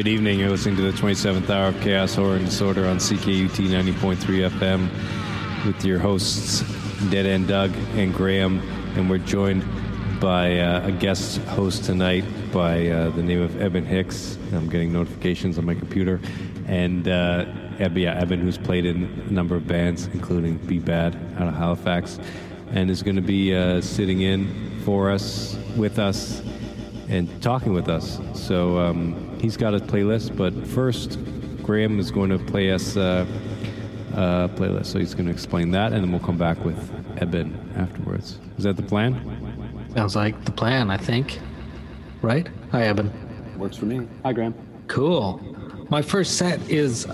Good evening. You're listening to the 27th hour of Chaos, Horror, and Disorder on CKUT 90.3 FM with your hosts, Dead End Doug and Graham. And we're joined by a guest host tonight by the name of Eben Hicks. I'm getting notifications on my computer. And Eben, who's played in a number of bands, including Be Bad out of Halifax, and is going to be sitting in for us, with us, and talking with us. So he's got a playlist, but first, Graham is going to play us a playlist. So he's going to explain that, and then we'll come back with Eben afterwards. Is that the plan? Sounds like the plan, I think. Right? Hi, Eben. Works for me. Hi, Graham. Cool. My first set is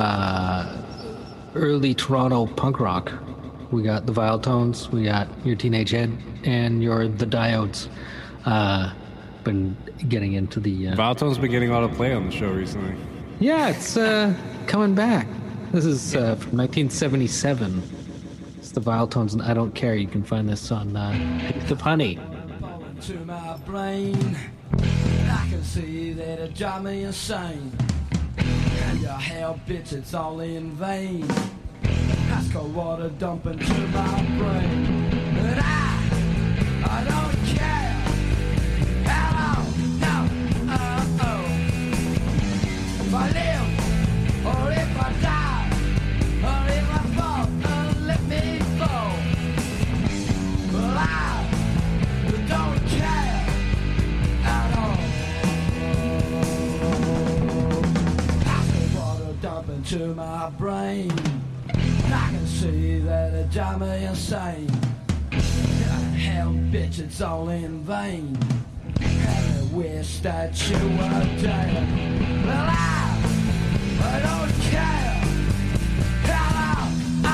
early Toronto punk rock. We got the Vile Tones, we got Your Teenage Head, and The Diodes. Been getting into the... Vile Tones been getting a lot of play on the show recently. Yeah, it's coming back. This is from 1977. It's the Vile Tones, and I Don't Care. You can find this on Pick the Punny. To my brain, I can see that it drives me insane. And your hell, bitch, it's all in vain. Ice cold water dumping to my brain. But I don't care. Hello, no, if I live or if I die, or if I fall, let me fall. But I don't care at all. Ice cold water dumping to my brain. I can see that it drives me insane. Hell, bitch, it's all in vain. And I wish that you were dead. Well, I don't care. Hello,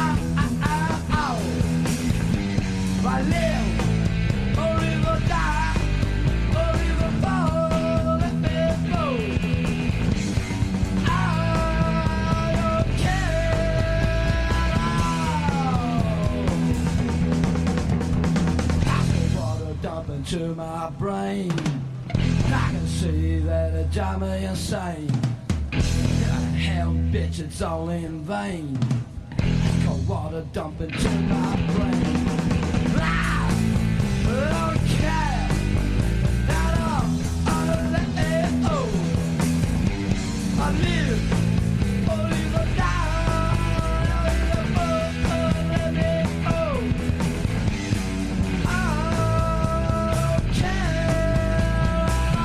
if I live or if I die, or if I fall, let me go. I don't care at all. Water dumping to my brain. I can see that it drives me insane. Hell, bitch, it's all in vain. Cold water dumping to my brain. I don't care at all. I live or if I die, let me go. I don't care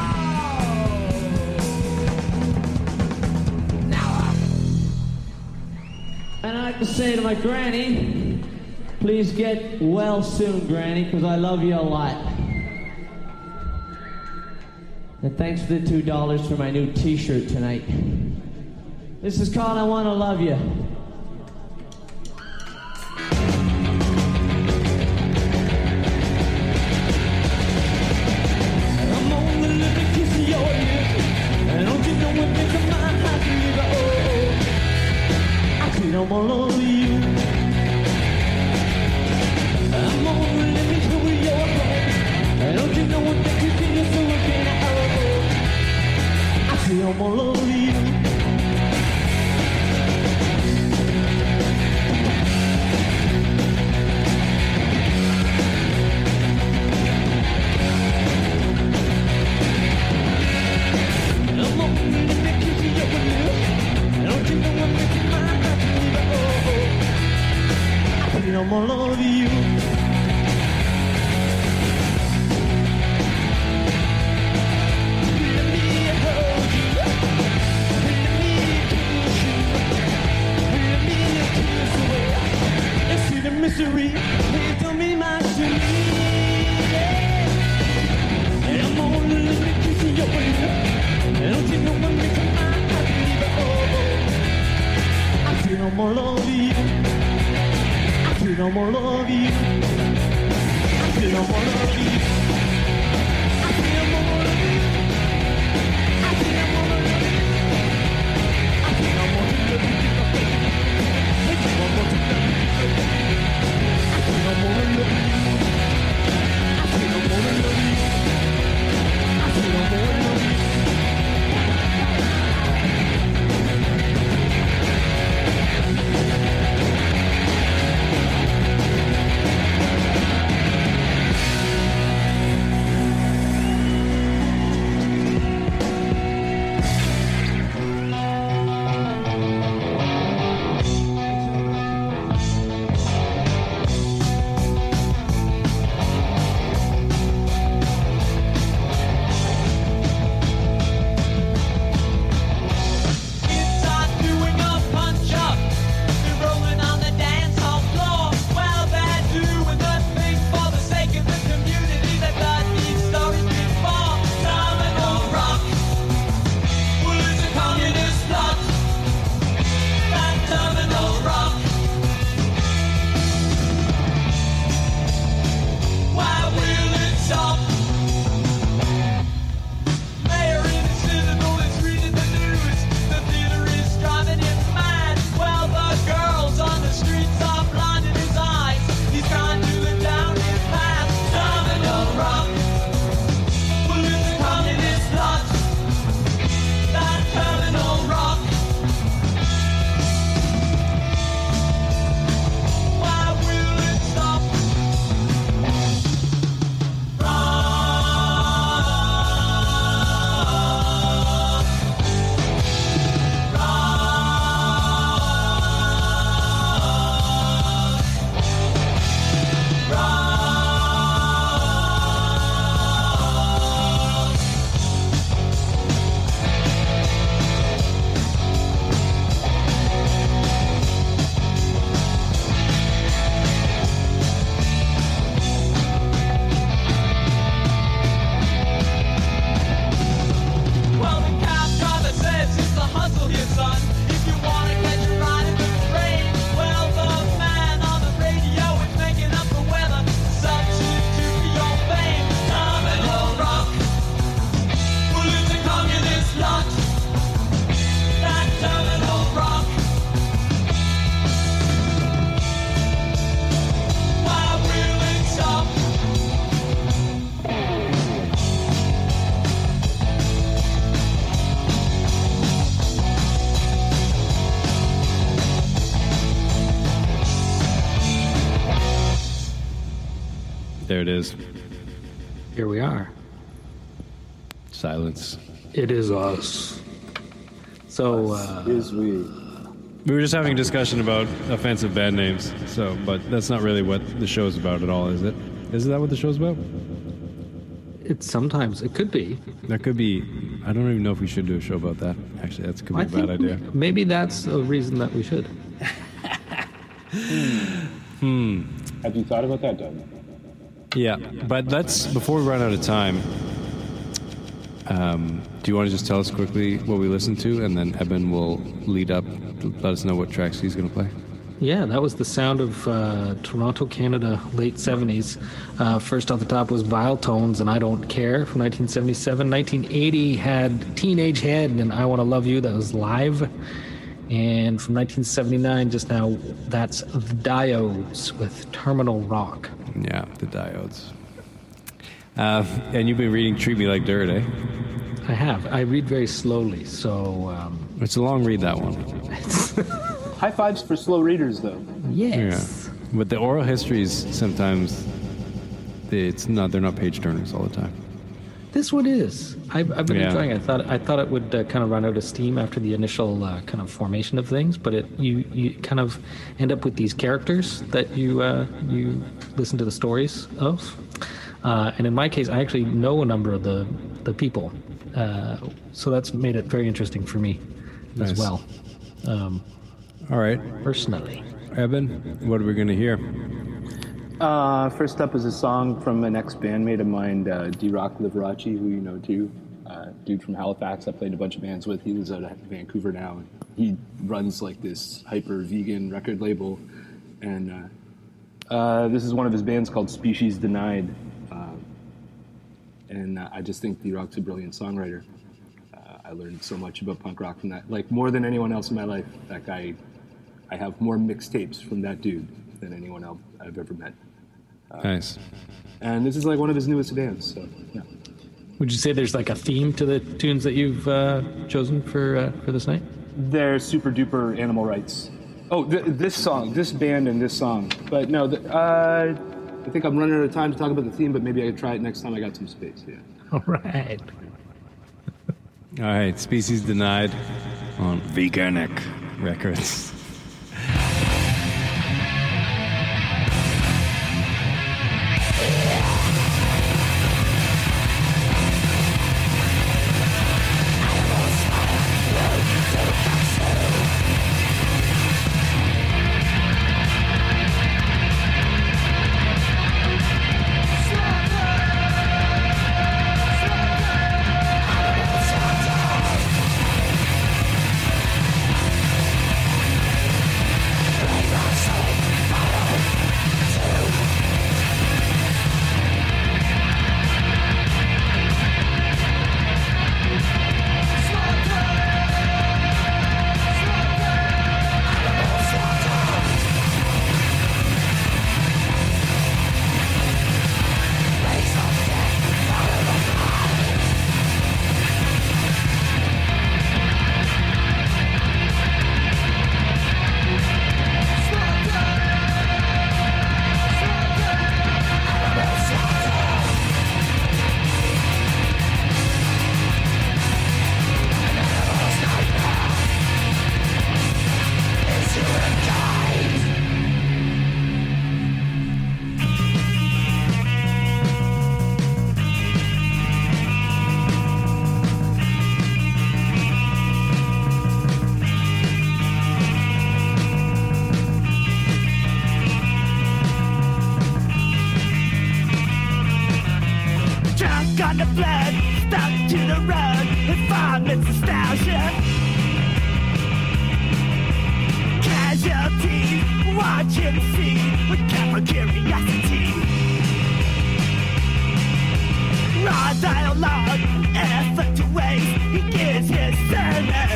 at all. Now And I'd like to say to my granny, please get well soon, Granny, because I love you a lot. And thanks for the $2 for my new t-shirt tonight. This is called I Wanna Love You. I'm only living kiss of your lips, and don't you know what makes a mind happy? I said I'm all over you. I'm only living through your heart, and don't you know what makes you feel so again? I say I'm all over you. I'm only living kiss of your lips, and don't you know what makes you mind happy? I say I'm all over you. Misery, please don't be my shame. And I'm only living to see your way. And don't you know what makes my mind happy? I feel no more love you. I feel no more love you. I feel no more love you. I feel no more love you. I feel no more love you. I feel no more love you. I feel no more love you. I feel no more love you. I feel no more love you. I feel no more love you. there it is. Here we are. Silence. It is us. So, Is we. We were just having a discussion about offensive band names, but that's not really what the show's about at all, is it? Is that what the show's about? it could be. That could be. I don't even know if we should do a show about that. Actually, that could be a bad idea. Maybe that's a reason that we should. Have you thought about that, Doug? Yeah, but before we run out of time, do you want to just tell us quickly what we listened to, and then Eben will lead up, let us know what tracks he's going to play? Yeah, that was the sound of Toronto, Canada, late 70s. First off the top was Vile Tones and I Don't Care from 1977. 1980 had Teenage Head and I Want to Love You, that was live. And from 1979, just now, that's The Diodes with Terminal Rock. Yeah, The Diodes. And you've been reading Treat Me Like Dirt, eh? I have. I read very slowly, so... It's a long read, that one. High fives for slow readers, though. Yes. Yeah. But the oral histories, sometimes, they're not page turners all the time. This one is. I've been enjoying it. I thought it would kind of run out of steam after the initial kind of formation of things, but you kind of end up with these characters that you listen to the stories of. And in my case, I actually know a number of the people, so that's made it very interesting for me as well. All right. Personally. Eben, what are we going to hear? First up is a song from an ex-bandmate of mine, D-Rock Liberace, who you know too. Dude from Halifax I played a bunch of bands with. He lives out of Vancouver now. And he runs like this hyper-vegan record label. And this is one of his bands called Species Denied. And I just think D-Rock's a brilliant songwriter. I learned so much about punk rock from that. Like, more than anyone else in my life, that guy, I have more mixtapes from that dude than anyone else I've ever met. Nice. And this is like one of his newest bands, so yeah. Would you say there's like a theme to the tunes that you've chosen for this night? They're super duper animal rights. Oh, this song, this band and this song. But no, I think I'm running out of time to talk about the theme, but maybe I could try it next time I got some space, yeah. All right. All right, Species Denied on Veganic Records. on the blood, stuck to the road, environment nostalgia. Casualties, watch and see, with careful curiosity. Raw dialogue, effort to waste, he gives his sermon.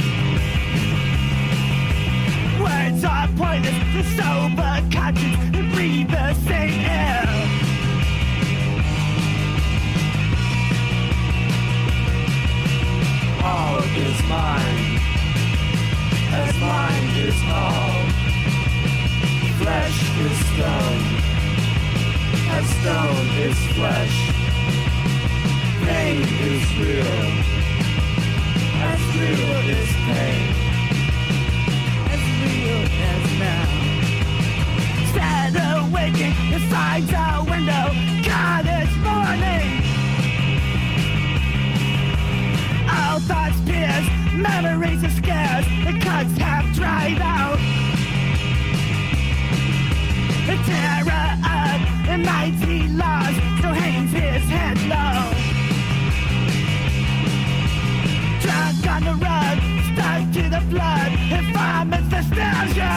Words are pointless, the sober conscience, and breathe the same air. All is mine, as mine is all. Flesh is stone, as stone is flesh. Pain is real. As real as pain. As real as now. Stand awaking inside the window. God, it's morning. All thoughts pierce, memories are scarce. The cuts have dried out. The terror of the mighty loss still hangs his head low. Drunk on the rug, stuck to the flood, and vomits nostalgia.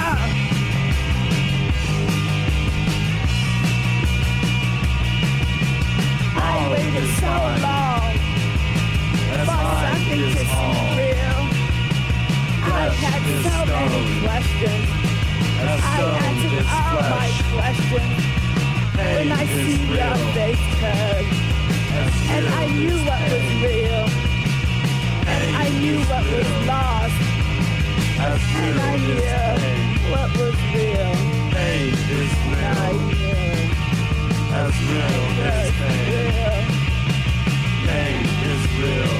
I waited so long for something to seem real. I've had so many questions. I answered all my questions when I see your face turn. And I knew what was real. And I knew what was lost. And I knew what was real. Pain is And I real. knew As real as was pain. real. Pain is real.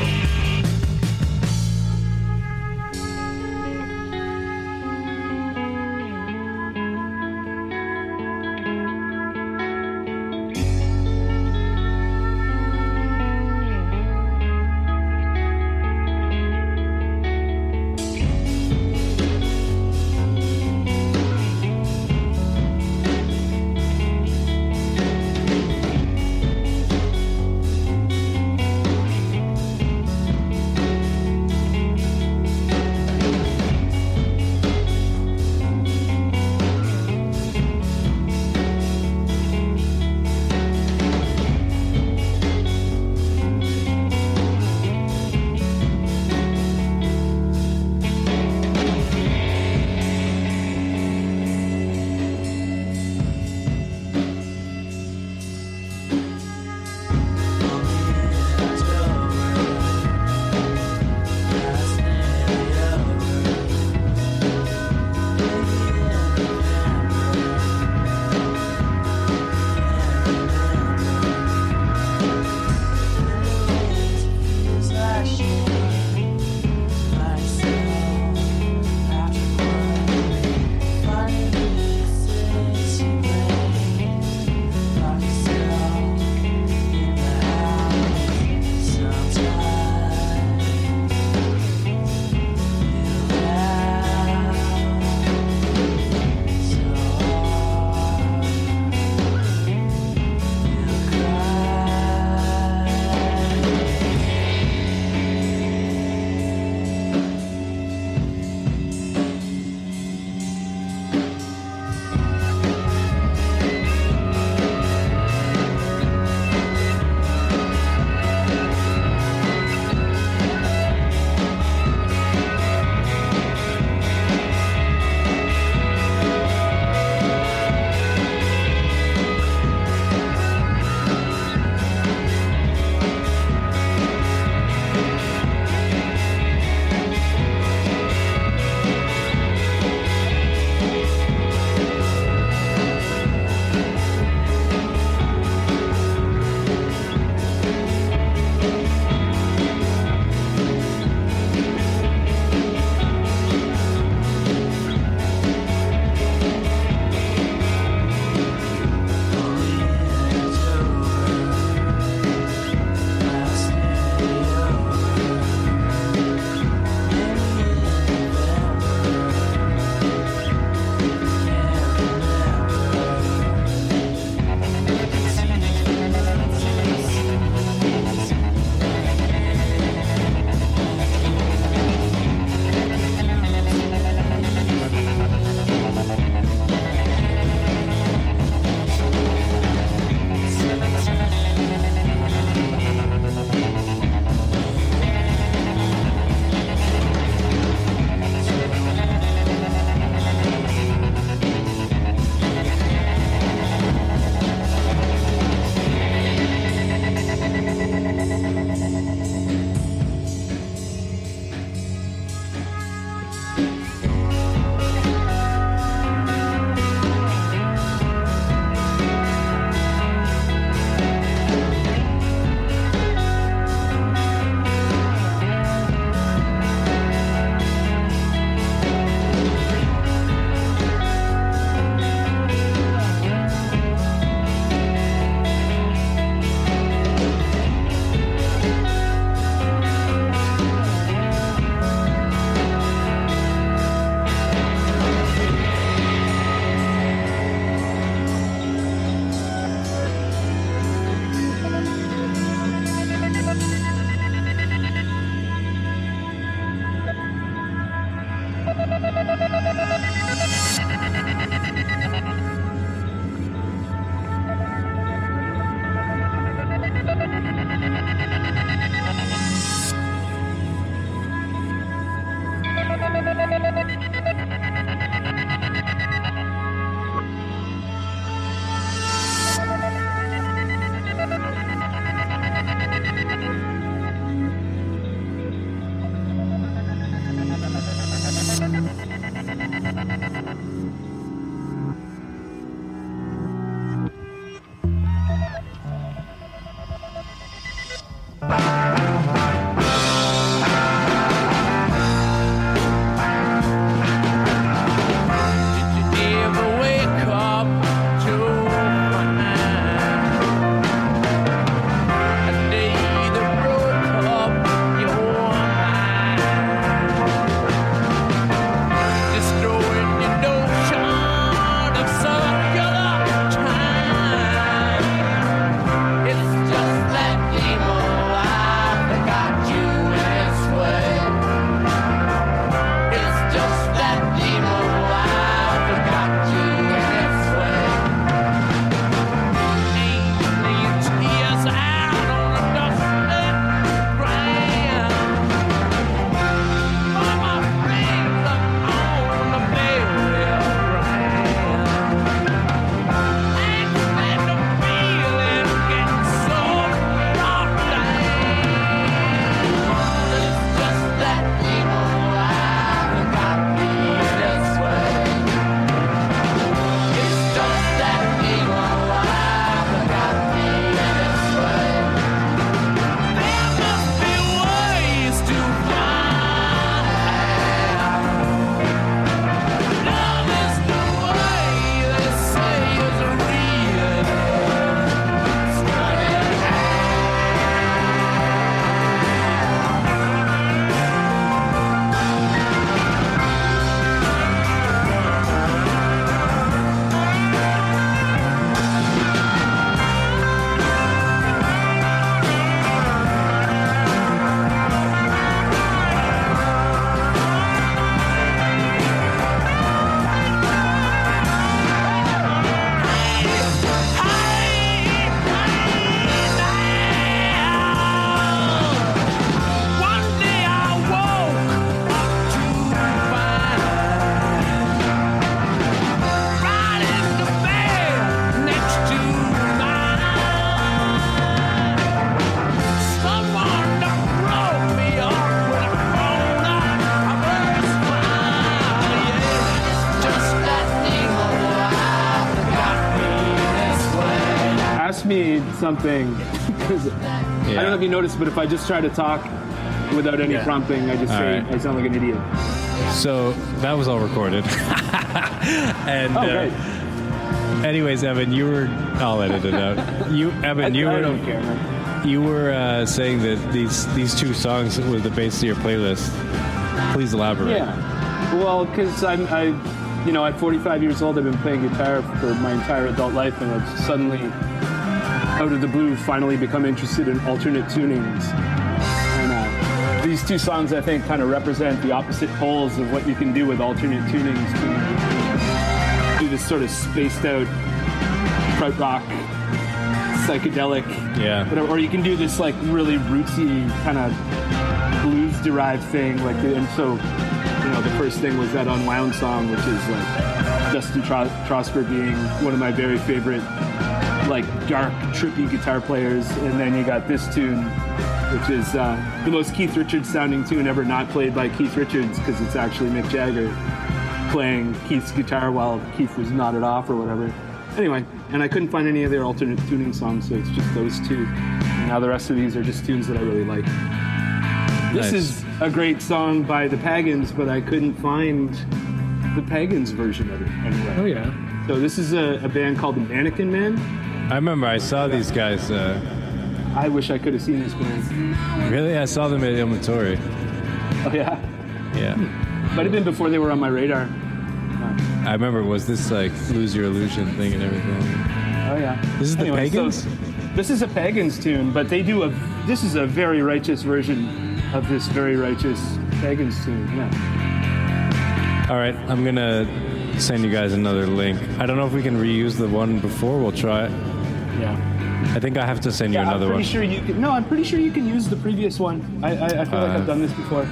me something. 'Cause I don't know if you noticed, but if I just try to talk without any prompting, I just say right. I sound like an idiot. So that was all recorded. And Great. anyways, Evan, I'll edit it out. Evan, I don't care, man. you were saying that these two songs were the base of your playlist. Please elaborate. Yeah. Well, because at 45 years old, I've been playing guitar for my entire adult life, and I've suddenly, out of the blue, finally become interested in alternate tunings. And these two songs, I think, kind of represent the opposite poles of what you can do with alternate tunings. Do this sort of spaced out krautrock rock, psychedelic, whatever, or you can do this like really rootsy kind of blues-derived thing, and so. The first thing was that Unwound song, which is like Dustin Trosper being one of my very favorite, like dark, trippy guitar players. And then you got this tune, which is the most Keith Richards sounding tune ever not played by Keith Richards, because it's actually Mick Jagger playing Keith's guitar while Keith was nodded off or whatever. Anyway, and I couldn't find any of their alternate tuning songs, so it's just those two. And now the rest of these are just tunes that I really like. This is a great song by the Pagans, but I couldn't find the Pagans version of it anywhere. Oh, yeah. So this is a band called the Mannequin Men. I remember I saw these guys. I wish I could have seen this band. Really? I saw them at Ilmatori. Oh, yeah? Yeah. Might have been before they were on my radar. I remember, was this like Lose Your Illusion thing and everything? Oh, yeah. This is the Pagans? So this is a Pagans tune, but this is a very righteous version of this very righteous Pagans tune, yeah. All right, I'm going to send you guys another link. I don't know if we can reuse the one before. We'll try it. Yeah. I think I have to send you another one. I'm pretty sure you can use the previous one. I feel like I've done this before.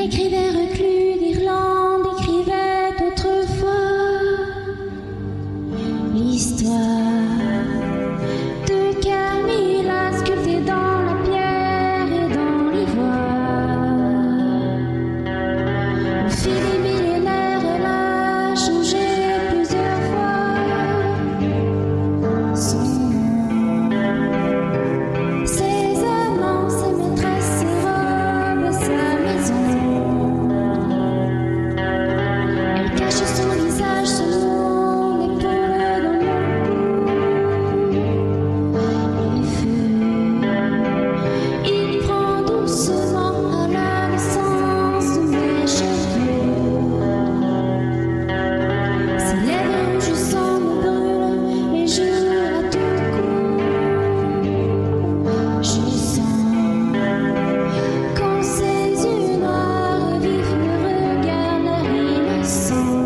écrivain reclus d'Irlande écrivait autrefois l'histoire de Camilla sculptée dans la pierre et dans l'ivoire. Au fil des millénaires, elle a changé plusieurs fois son nom, ses amants, ses maîtresses, ses robes et sa maison. Elle cache son visage selon l'épaule dans mon cou. Le feu, il prend doucement à la naissance de mes cheveux. Ses lèvres rouges sang me brûlent les jours à tout coup. Je sens quand ses yeux noirs vifs me regardent l'air innocent.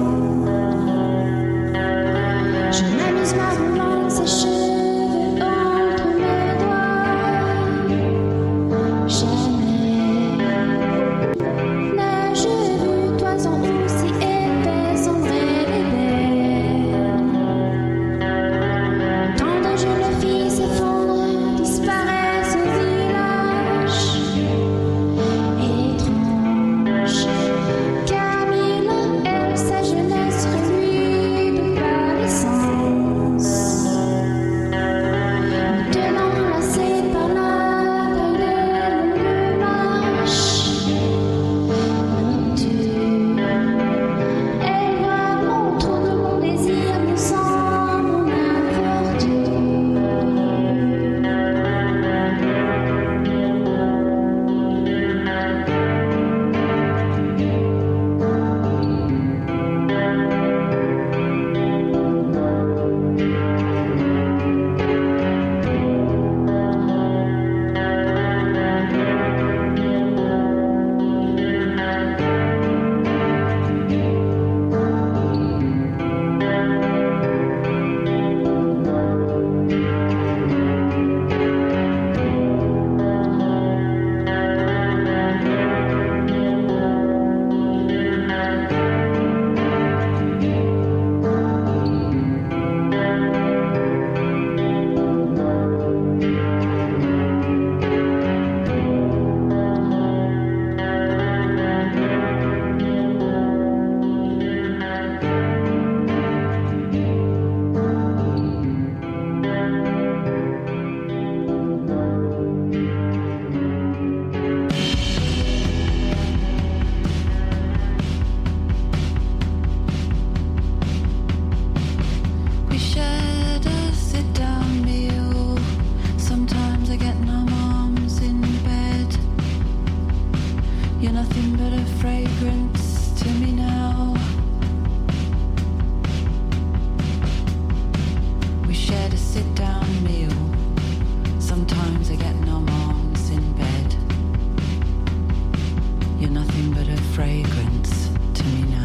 Je m'amuse ma roulant ses cheveux entre mes doigts. Jamais n'ai-je vu toison aussi épaisse, ombrée et belle. Tant de jeunes filles s'effondrent, disparaissent au village. Étrange, Camilla, elle, sa jeunesse remuée de palescence. Me tenant lacée par la taille de longue marche nocturne, elle voit mon trou de mon désir, mon sang, mon infortune. We shared a sit-down meal. Sometimes I get numb arms in bed. You're nothing but a fragrance to me now. We shared a sit-down meal. Sometimes I get numb arms in bed. You're nothing but a fragrance to me now.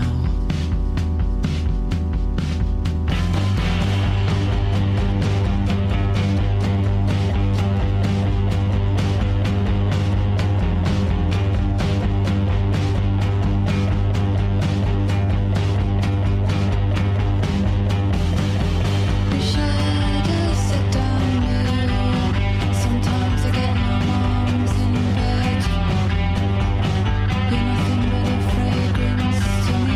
We shared a sit-down meal. Sometimes I get numb arms in bed. You're nothing but a fragrance to me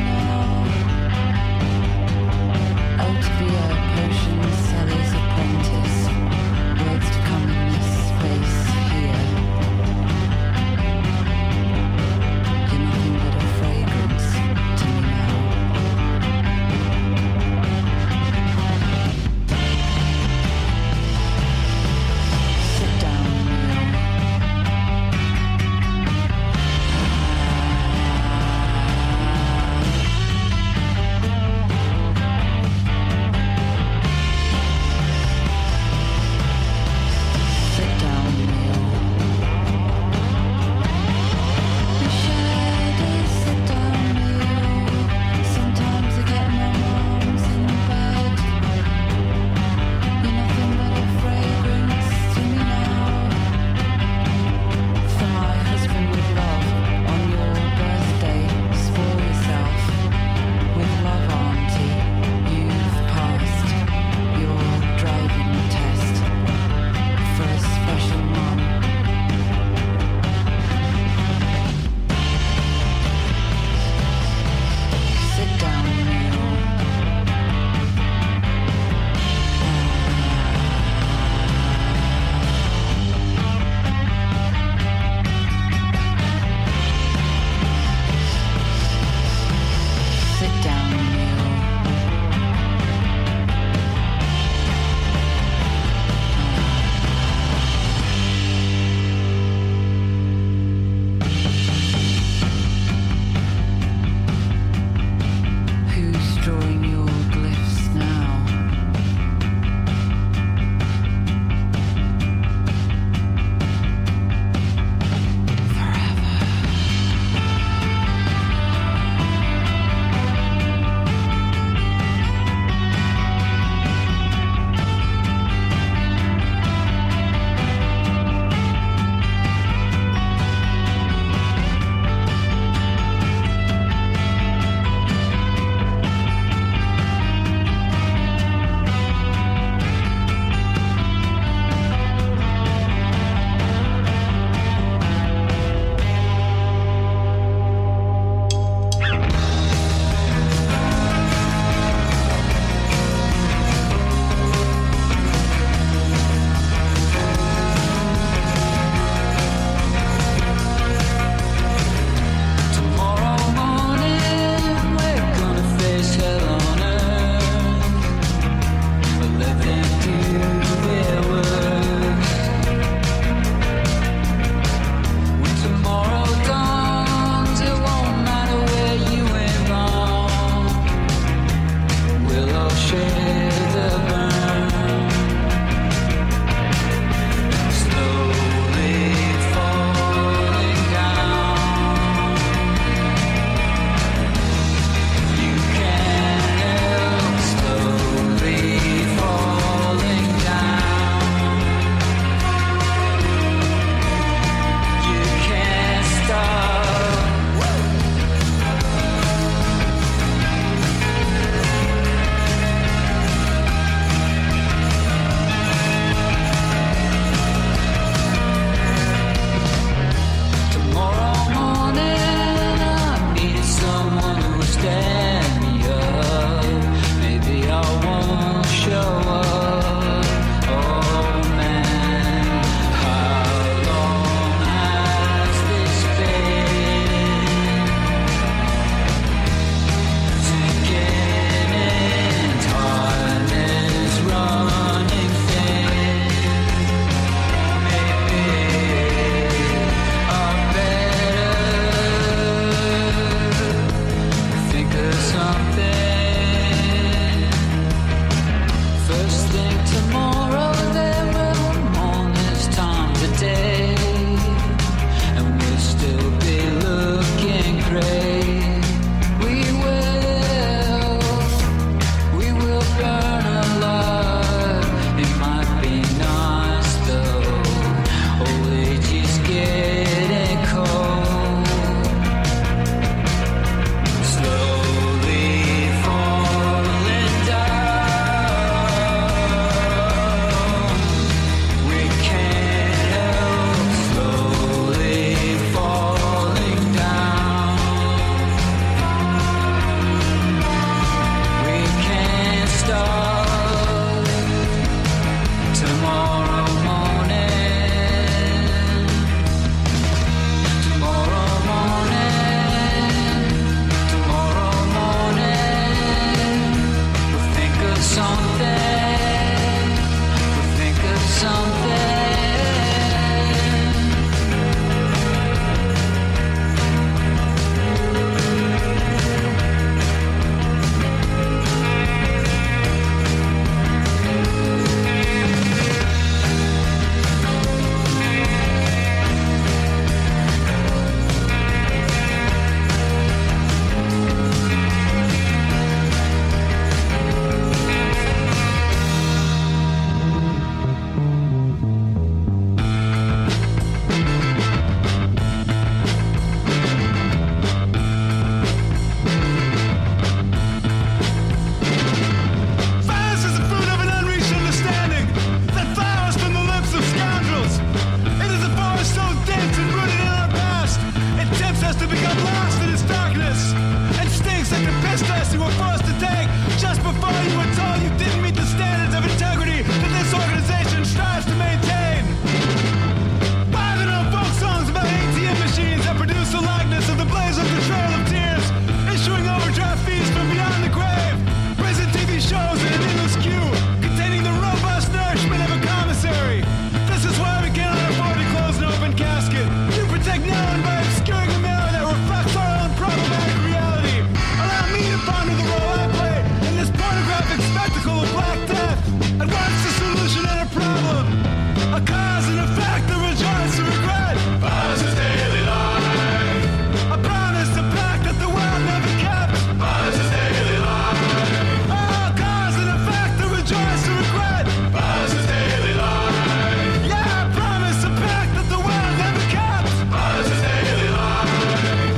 just to become lost in its darkness. And stinks like the piss test you were forced to take just before you were told you didn't meet the standards of integrity that this organization strives to maintain. Why there no folk songs about ATM machines that produce the likeness of the blaze of the trail of tears, issuing overdraft fees from beyond the grave, prison TV shows in an endless queue containing the robust nourishment of a commissary. This is why we cannot afford to close an open casket. You protect no one by obscuring a mirror that reflects our own problematic reality. Allow me to ponder the role I play in this pornographic spectacle of black death. And what's the solution and a problem? A cause and effect, the rejoice and regret. Violence is daily life. A promise, a pact that the world never kept. Violence is daily life. Oh, cause and effect, the rejoice and regret. Violence is daily life. Yeah, a promise, a pact that the world never kept. Violence is daily life.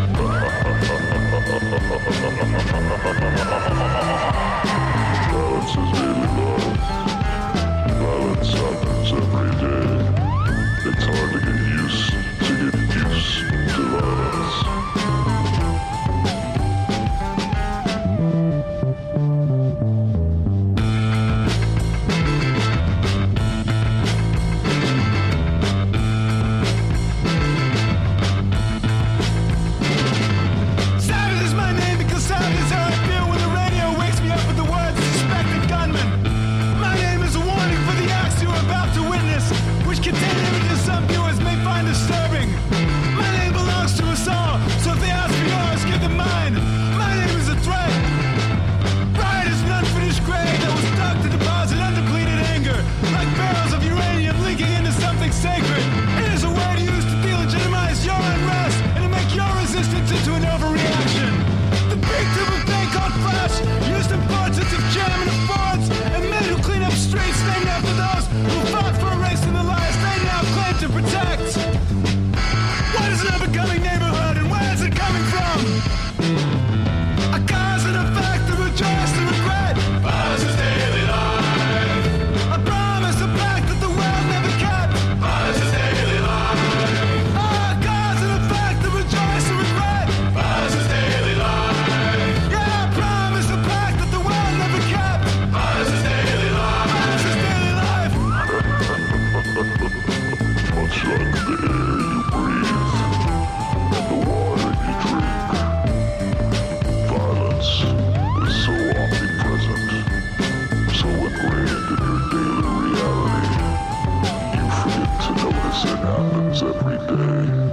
Violence is daily life. Violence happens every day. It's hard to get used to violence. Savage is my name because savage is how I feel when the radio wakes me up with the words suspected gunman. My name is a warning for the acts you are about to witness, which contain images some viewers may find disturbing. My name belongs to us all, so if they ask for yours, give them mine. My name is a threat. Riot is an unfinished grave that was dug to deposit undepleted anger, like barrels of uranium leaking into something sacred. It is a word used to delegitimize your unrest and to make your resistance into an overreaction. The big tube of thing called flesh, used in portraits of jam and affords, and men who clean up streets named after those who fought for erasing the lives they now claim to protect. What is an up-and-coming neighborhood and where is it coming from? A cause and effect, the rejoice, the regret. Violence is daily life. A promise, a pact that the world never kept. Violence is daily life. A cause and effect, the rejoice, the regret. Violence is daily life. Yeah, a promise, a pact that the world never kept. Violence is daily life. Violence is daily life. Much like the air you breathe and the water you drink, violence is so omnipresent, so ingrained in your daily reality, you forget to notice it happens every day.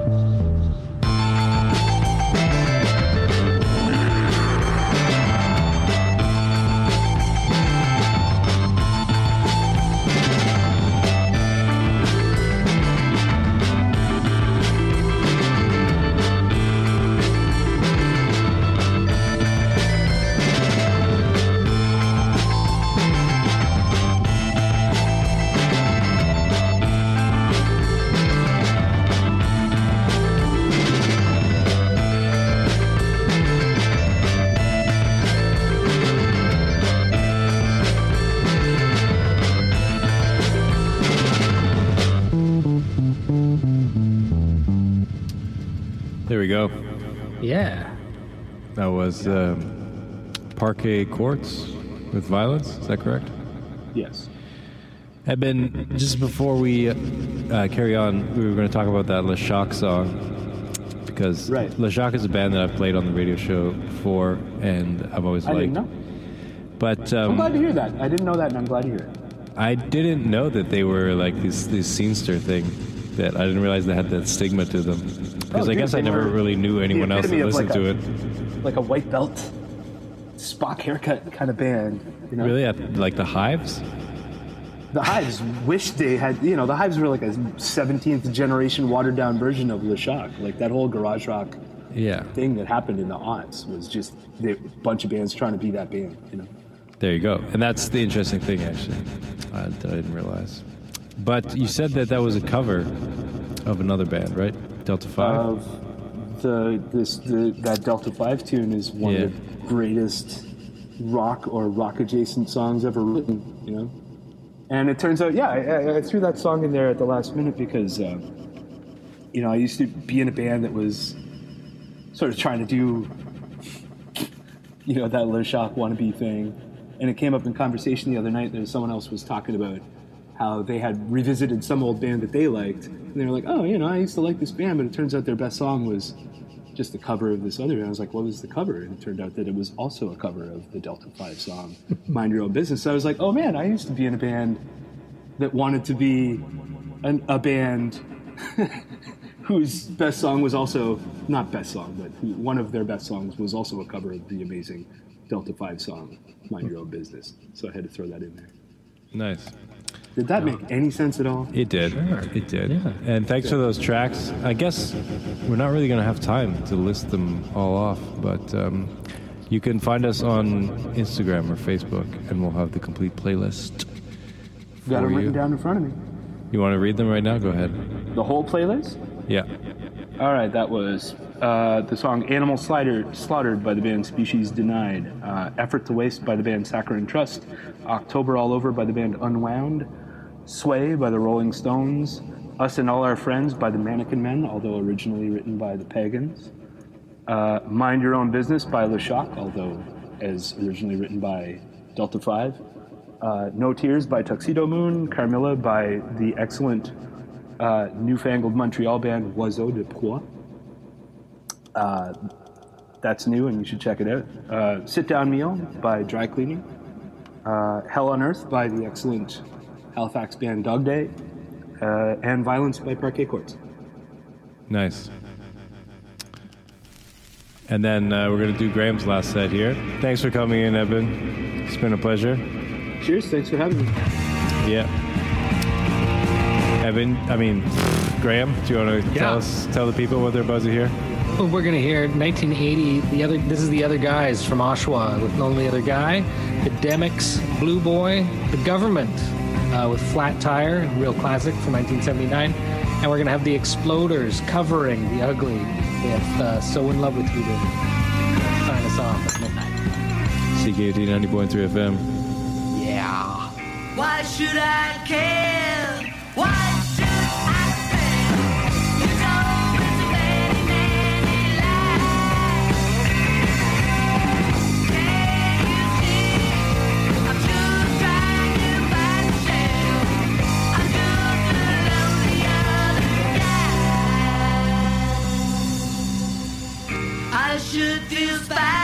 There we go. Yeah. That was Parquet Courts with Violence. Is that correct? Yes. I've been, just before we carry on, we were going to talk about that Le Shock song, because Right. Le Shock is a band that I've played on the radio show before, and I've always I liked. didn't know. But I'm glad to hear that. I didn't know that, and I'm glad to hear it. I didn't know that they were like this scenester thing. That I didn't realize they had that stigma to them. Because I dude, guess I they never were really knew anyone else that epitome of listened like to it. Like a white belt, Spock haircut kind of band. You know? Really, like the Hives. The Hives wish they had, you know, the Hives were like a 17th generation watered down version of Le Shock. Like that whole garage rock Yeah. thing that happened in the aughts was just a bunch of bands trying to be that band, you know. There you go. And that's the interesting thing, actually, that I didn't realize. But you said that was a cover of another band, right? Delta 5? That Delta 5 tune is one of the greatest rock or rock adjacent songs ever written, you know. And it turns out, I threw that song in there at the last minute because, you know, I used to be in a band that was sort of trying to do, that Le Shock wannabe thing. And it came up in conversation the other night that someone else was talking about how they had revisited some old band that they liked. And they were like, oh, I used to like this band, but it turns out their best song was just a cover of this other band. I was like, what was the cover? And it turned out that it was also a cover of the Delta 5 song, Mind Your Own Business. So I was like, oh man, I used to be in a band that wanted to be a band whose best song was also, not best song, but one of their best songs was also a cover of the amazing Delta 5 song, Mind Your Own Business. So I had to throw that in there. Nice. Did that make any sense at all? It did. Sure. It did. Yeah. And thanks for those tracks. I guess we're not really going to have time to list them all off, but you can find us on Instagram or Facebook, and we'll have the complete playlist. Got them written down in front of me. You want to read them right now? Go ahead. The whole playlist? Yeah. All right, that was the song Animal Slaughtered by the band Species Denied, Effort to Waste by the band Saccharine Trust, October All Over by the band Unwound, Sway by the Rolling Stones, Us and All Our Friends by the Mannequin Men, although originally written by the Pagans, Mind Your Own Business by Le Shock, although as originally written by Delta 5, No Tears by Tuxedo Moon, Carmilla by the excellent newfangled Montreal band Oiseau de Proie. That's new and you should check it out. Sit Down Meal by Dry Cleaning. Hell on Earth by the excellent Halifax band Dog Day. And Violence by Parquet Courts. Nice. And then we're going to do Graham's last set here. Thanks for coming in, Eben. It's been a pleasure. Cheers, thanks for having me. Yeah. Graham, do you want to tell the people what they're about to hear? Well, we're going to hear 1980. This is the other guys from Oshawa with Lonely Other Guy, the Demics, Blue Boy, The Government with Flat Tire, real classic from 1979, and we're going to have the Exploders covering The Ugly with So In Love With You to sign us off at midnight. CKUT 90.3 FM. Yeah. Why should I care? Why should I spend? It's always a many, many lies. Can't you see? I'm just trying to find myself. I'm just a lonely other guy. I should feel fine.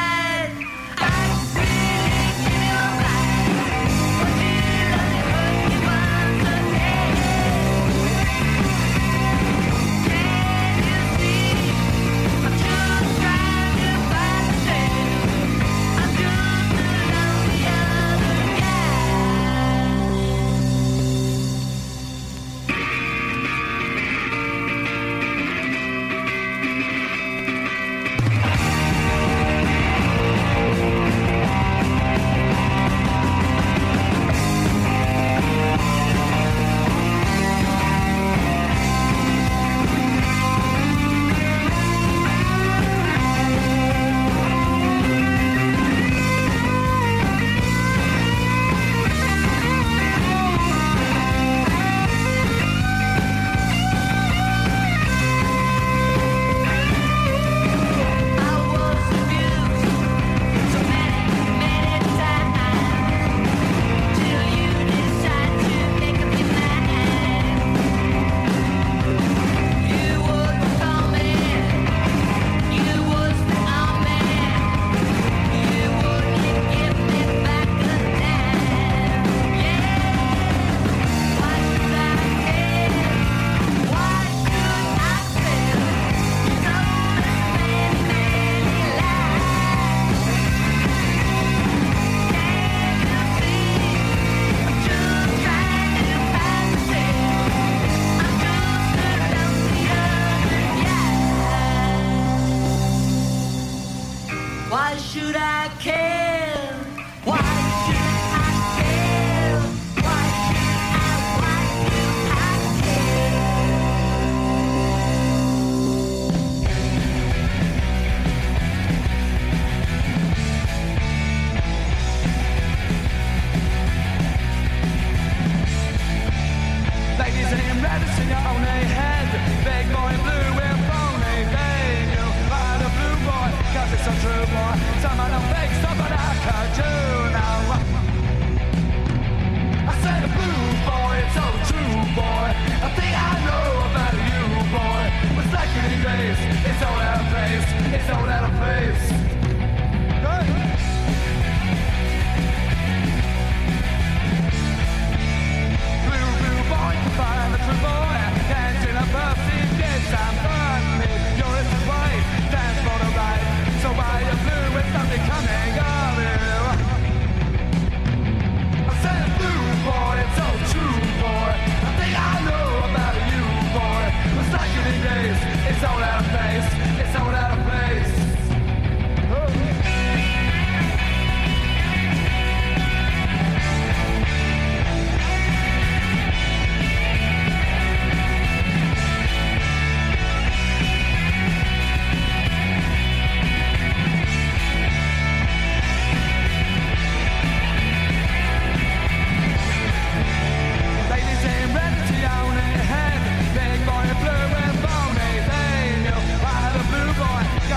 Medicine on a head, big boy blue and phony, babe. You buy the blue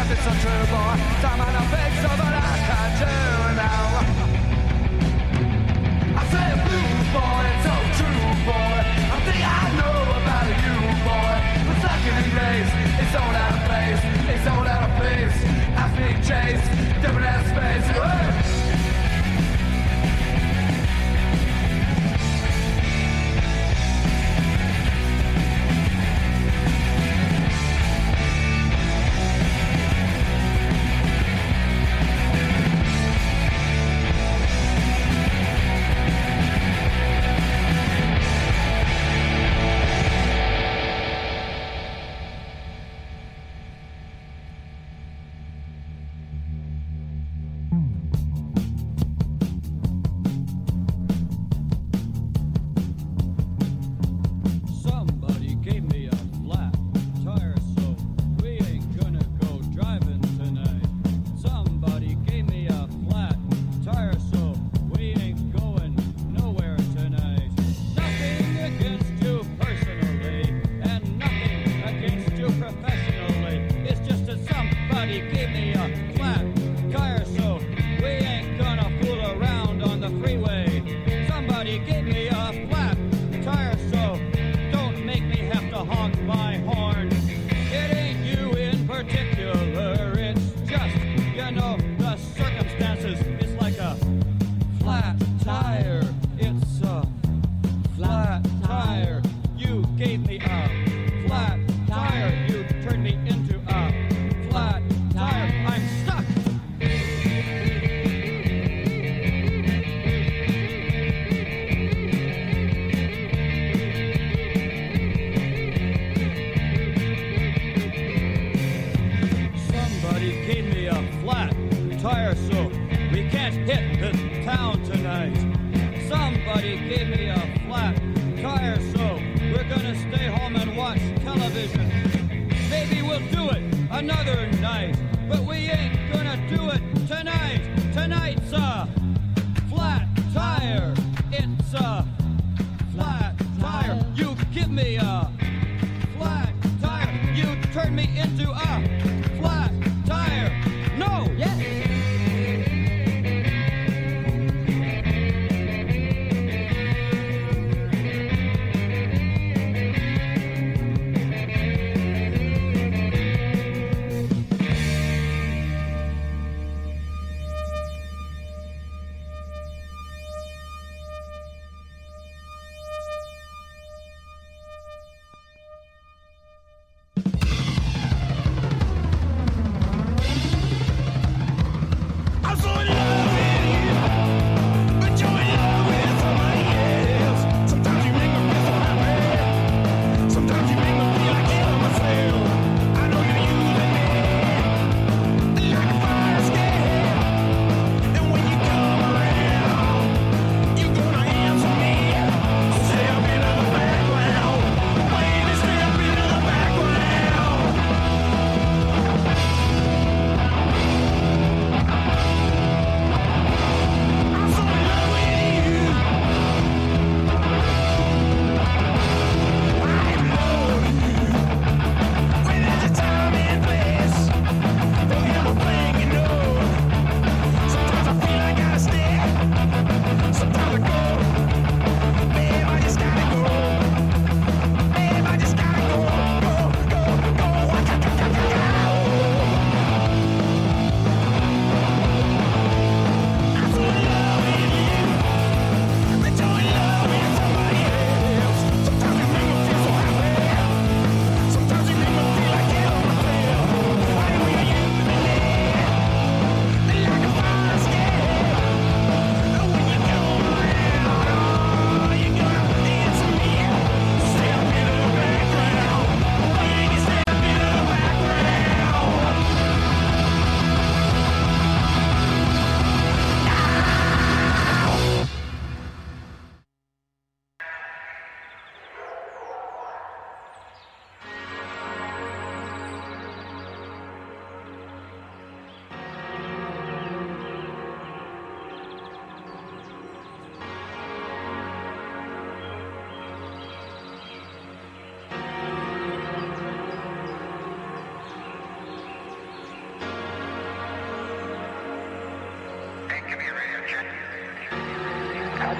it's so true, boy. Time on a fix, so that I can do now. I say blue, boy, it's so true, boy. I think I know about you, boy. But sucking in grace, it's all out of place. It's all out of place. I'm being chased, different out of space. Whoa.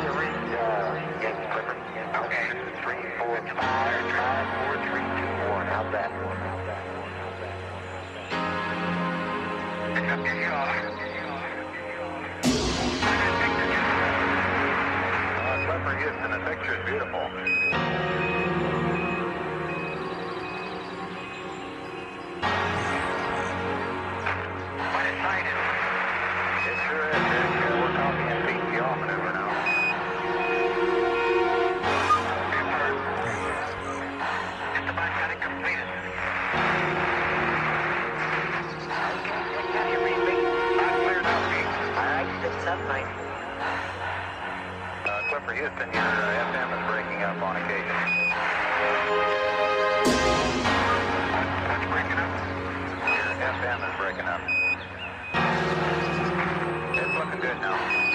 Okay. 3, 4, 5, 4, 3, 2, 1. How's that? Clipper Houston, the picture is beautiful. Quite excited. It sure is. We're talking in PTO maneuver now. Just about got it completed. Can you read me? I'm cleared up, Pete. All right, it's up, mate. Clipper Houston, your FM is breaking up on occasion. What's breaking up? Your FM is breaking up. It's looking good now.